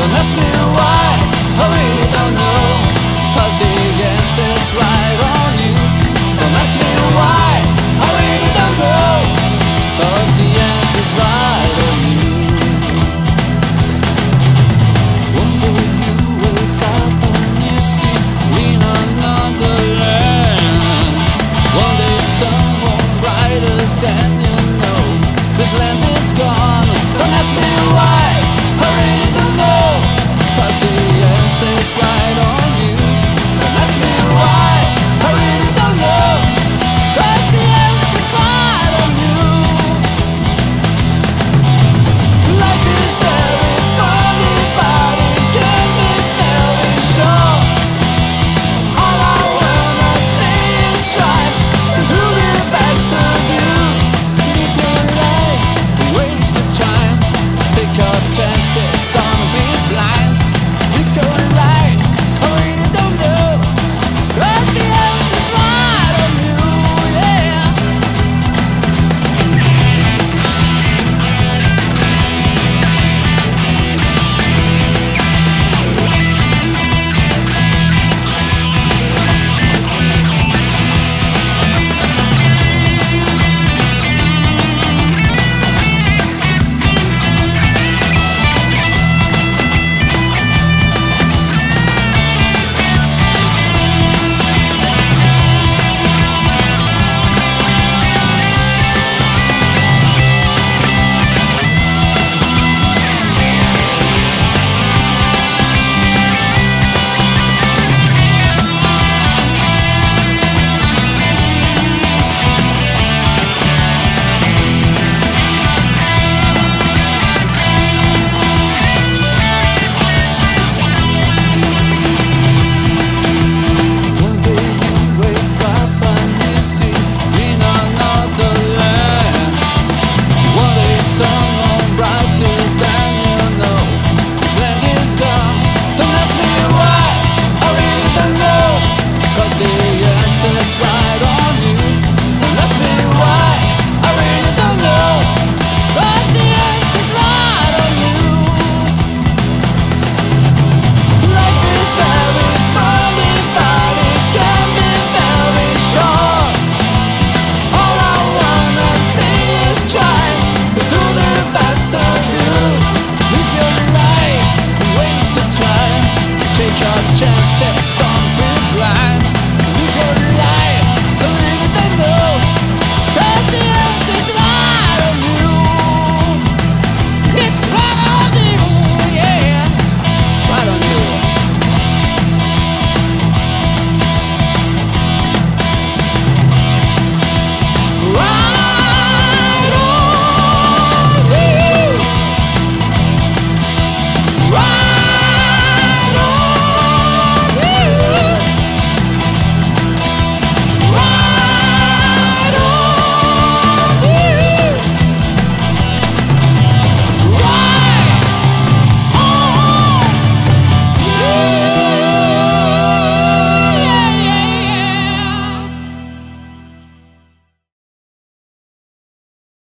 Don't ask me why, I really don't know, 'cause the answer's right on you. Don't ask me why, I really don't know, 'cause the answer's right on you. One day you wake up and you see in another land. One day someone brighter than you know, this land is gone. Don't ask me why,